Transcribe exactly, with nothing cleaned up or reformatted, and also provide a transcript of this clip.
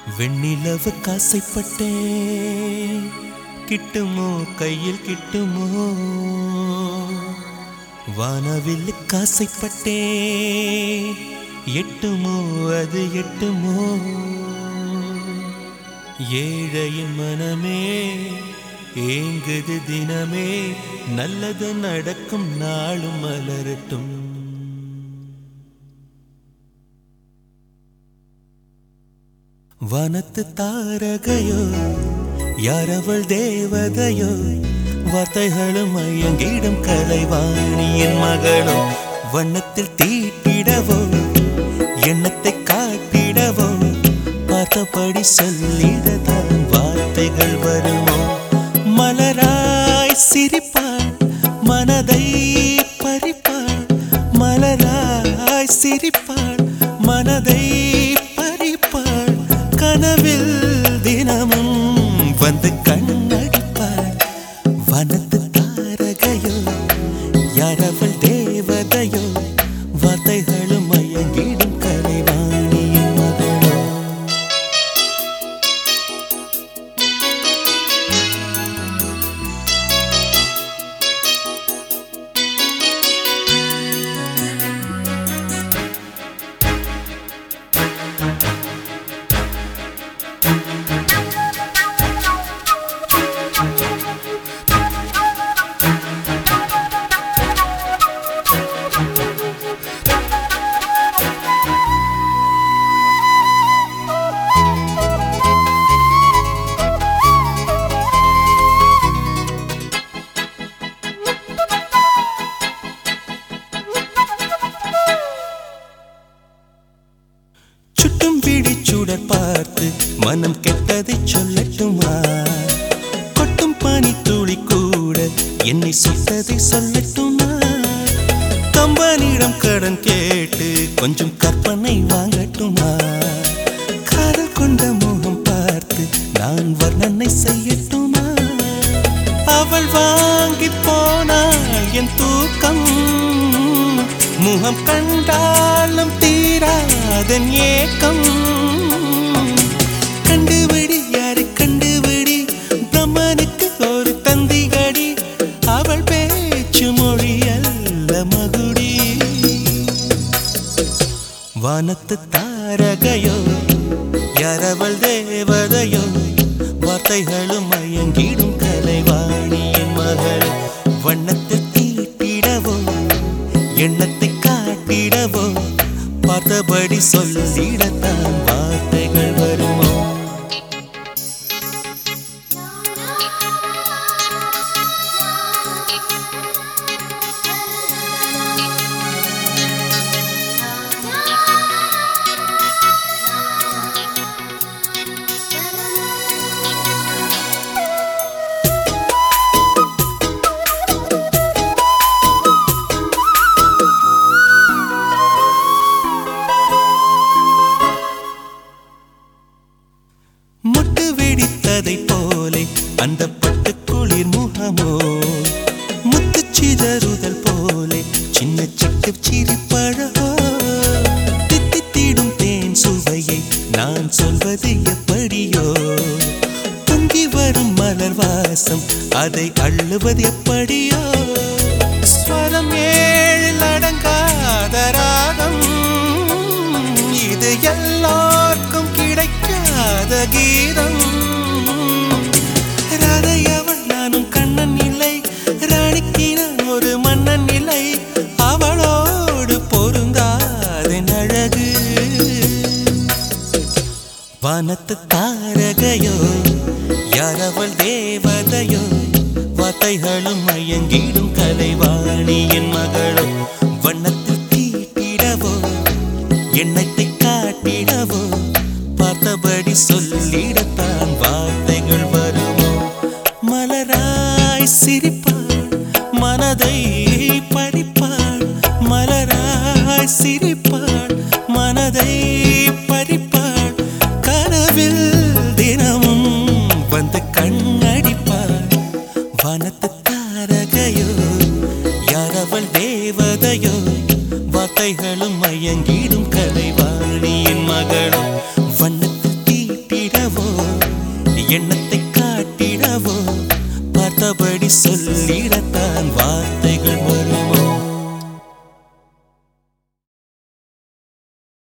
வெண்ணிலவு காசைப்பட்டேன் கிட்டுமோ கையில் கிட்டுமோ வானவில்லு காசைப்பட்டேன் எட்டுமோ அது எட்டுமோ ஏழையின் மனமே ஏங்குது தினமே நல்லது நடக்கும் நாளும் மலரட்டும். வனத்து தாரகையோ யாரவள் தேவதையோ வார்த்தைகளும் மயங்கிடும் கலைவாணியின் மகளோ வண்ணத்தில் தீட்டிடவோ எண்ணத்தை காட்டிடவோ பார்த்தபடி சொல்லிடதான் வார்த்தைகள் வருமோ. மலராய் சிரிப்பாள் மனதை பறிப்பாள் மலராய் சிரிப்பாள் மனதை பறிப்பாள் கனவில் தினமும் வந்து கண்ணடிப்பாள். வனத்து தாரகையோ யாரவள் தேவதையோ வார்த்தைகளும் மயங்கிடும் கலைவாணியின் மகளோ. பார்த்து மனம் கெட்டதை சொல்லட்டுமா கொட்டும் பனி துளி கூட என்னை சுட்டதை சொல்லட்டுமா. கம்பனிடம் கடன் கேட்டு கொஞ்சம் கற்பனை வாங்கட்டுமா காதல் கொண்ட முகம் பார்த்து நான் வர்ணனை செய்யட்டுமா. அவள் வாங்கி போனாள் என் தூக்கம் முகம் கண்டாலும் தீராதன் ஏக்கம். கண்டுபிடி யாரு கண்டுபிடி பிரம்மனுக்கு ஒரு தந்திகடி அவள் பேச்சு மொழி அல்ல மகுடி. வானத்து தாரகையோ யாரவள் தேவதையோ வார்த்தைகளும் மயங்கிடும் கலைவாணியின் மகள் வண்ணத்தில் தீட்டிடவோ எண்ணத்தை காட்டிடவோ பார்த்தபடி சொல்லிடத்தான் வார்த்தைகள் வருமோ. முட்டு வெடித்ததை போலே அந்த பட்டு குளிர் முகமோ முத்து சிதறுதல் போலே சின்ன சிட்டு சிரிப்பழகோ தித்தித்திடும் தேன் சுவையை நான் சொல்வது எப்படியோ பொங்கி வரும் மலர் வாசம் அதை அள்ளுவது எப்படியோ. ஸ்வரம் ஏழில் அடங்காத ராகம் இது எல்லாருக்கும் கிடைக்காத கீதம். ராதை அவள் நானும் கண்ணன் இல்லை ராணிக்கு நான் ஒரு மன்னன் இல்லை அவளோடு பொருந்தாதென் அழகு. வானத்து தாரகையோ யாரவள் தேவதையோ வார்த்தைகளும் மயங்கிடும் கலைவாணியின் மகளோ வண்ணத்தில் தீட்டிடவோ எண்ணத்தை காட்டிடவோ பார்த்தபடி சொல்லிடத்தான் வார்த்தைகள் வருமோ. மலராய் சிரிப்பாள் மனதை பறிப்பாள் மலராய் சிரிப்பாள் மனதை பறிப்பாள் கனவில் தினமும் வந்து கண்ணடிப்பாள். வானத்து தாரகையோ யாரவள் தேவதையோ வார்த்தைகளும் மயங்கிடும் கலைவாணியின் மகளோ வண்ணத்தில் தீட்டி காட்டிடவோ எண்ணத்தை காட்டிடவோ பார்த்தபடி சொல்லிடத்தான் வார்த்தை